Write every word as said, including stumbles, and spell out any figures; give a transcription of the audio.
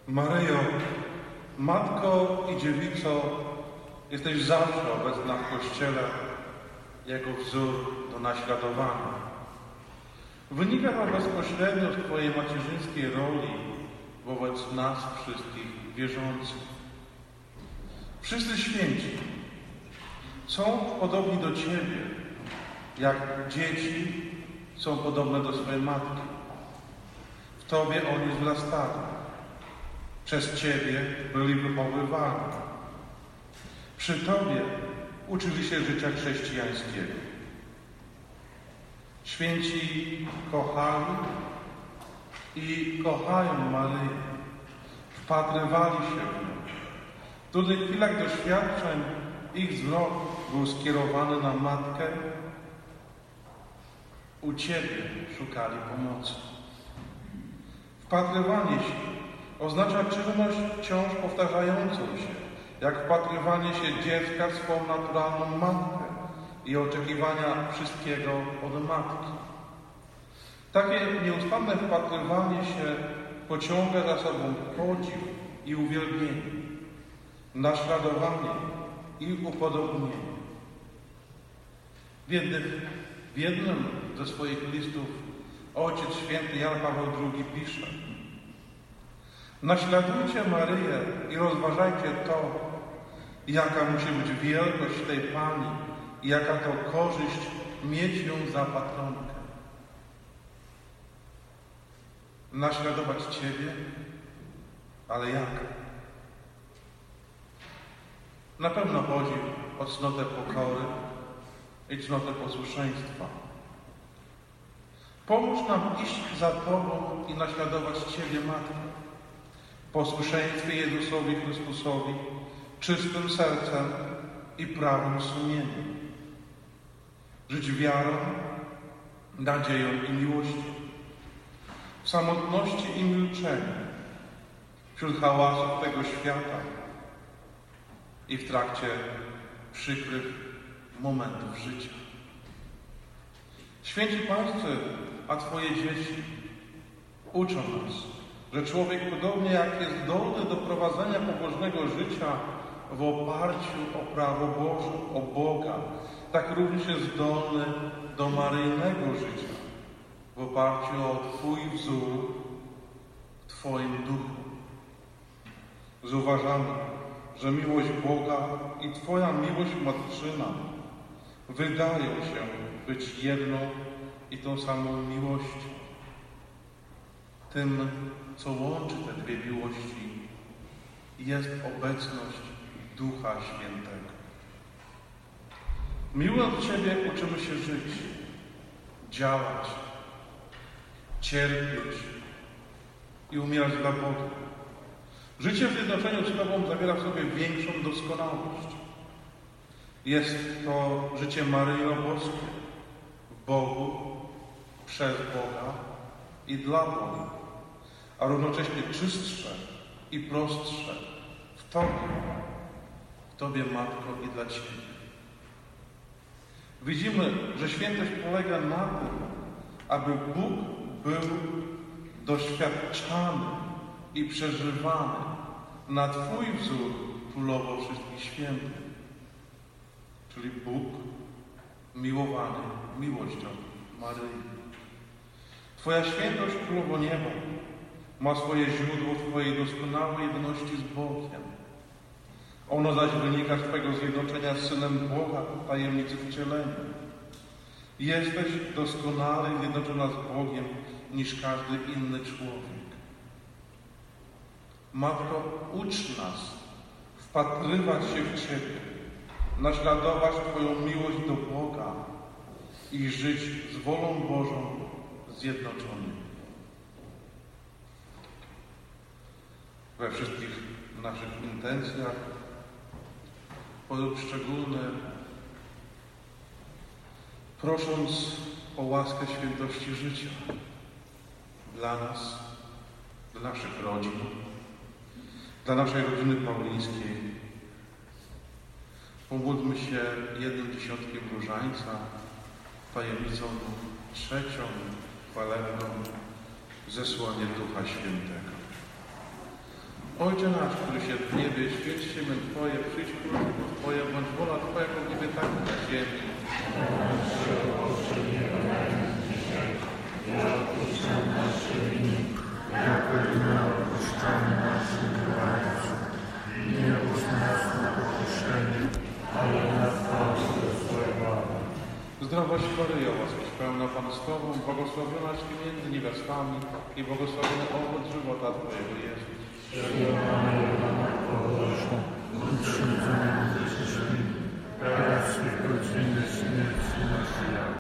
Maryjo, Matko i Dziewico, jesteś zawsze obecna w Kościele jako wzór do naśladowania. Wynika to bezpośrednio z Twojej macierzyńskiej roli wobec nas wszystkich wierzących. Wszyscy święci są podobni do Ciebie, jak dzieci są podobne do swojej matki. W Tobie oni wzrastali. Przez Ciebie byli wychowywani. Przy Tobie uczyli się życia chrześcijańskiego. Święci kochali i kochają Maryję. Wpatrywali się w nią. W trudnych chwilach doświadczeń ich wzrok był skierowany na Matkę. U Ciebie szukali pomocy. Wpatrywanie się oznacza czynność wciąż powtarzającą się, jak wpatrywanie się dziecka w swą naturalną matkę i oczekiwania wszystkiego od matki. Takie nieustanne wpatrywanie się pociąga za sobą podziw i uwielbienie, naśladowanie i upodobnienie. W jednym, w jednym ze swoich listów Ojciec Święty Jan Paweł drugi pisze: naśladujcie Maryję i rozważajcie to, jaka musi być wielkość tej Pani i jaka to korzyść mieć ją za patronkę. Naśladować Ciebie, ale jak? Na pewno chodzi o cnotę pokory i cnotę posłuszeństwa. Pomóż nam iść za Tobą i naśladować Ciebie, Matko, w posłuszeństwie Jezusowi Chrystusowi, czystym sercem i prawym sumieniem. Żyć wiarą, nadzieją i miłością, w samotności i milczeniu, wśród hałasów tego świata i w trakcie przykrych momentów życia. Święci Pańscy, a Twoje dzieci uczą nas, że człowiek, podobnie jak jest zdolny do prowadzenia pobożnego życia w oparciu o prawo Boże, o Boga, tak również jest zdolny do maryjnego życia w oparciu o Twój wzór w Twoim duchu. Zauważamy, że miłość Boga i Twoja miłość matczyna wydają się być jedną i tą samą miłością. Tym, co łączy te dwie miłości, jest obecność Ducha Świętego. Miłując Ciebie, uczymy się żyć, działać, cierpieć i umierać dla Boga. Życie w zjednoczeniu z Tobą zawiera w sobie większą doskonałość. Jest to życie maryjno-boskie w Bogu, przez Boga i dla Boga, a równocześnie czystsze i prostsze w Tobie, w Tobie, Matko, i dla Ciebie. Widzimy, że świętość polega na tym, aby Bóg był doświadczany i przeżywany na Twój wzór królowo wszystkich świętych, czyli Bóg miłowany miłością Maryi. Twoja świętość, Królowo Nieba, ma swoje źródło w Twojej doskonałej jedności z Bogiem. Ono zaś wynika z Twojego zjednoczenia z Synem Boga w tajemnicy wcielenia. Jesteś doskonale zjednoczona z Bogiem niż każdy inny człowiek. Matko, ucz nas wpatrywać się w Ciebie, naśladować Twoją miłość do Boga i żyć z wolą Bożą zjednoczony. We wszystkich naszych intencjach sposób szczególny, prosząc o łaskę świętości życia dla nas, dla naszych rodzin, dla naszej rodziny paulińskiej. Pomódlmy się jednym dziesiątkiem różańca, tajemnicą trzecią, chwalebną, zesłanie Ducha Świętego. Ojcze nasz, który się w niebie, święć się imię Twoje, przyjdź królestwo Twoje, bądź wola Twoja w niebie, tak i na ziemi. Jako i my odpuszczamy naszym winowajcom. Nie puść nas na pokuszenie, ale nas zbaw ze złego. Zdrowaś Maryjo, łaskiś pełna Pan z Tobą, błogosławionaś Ty między niewiastami i błogosławiony owoc żywota Twojego Jezus. Utrzymaj nas grzesznymi, teraz i w godzinie śmierci naszej.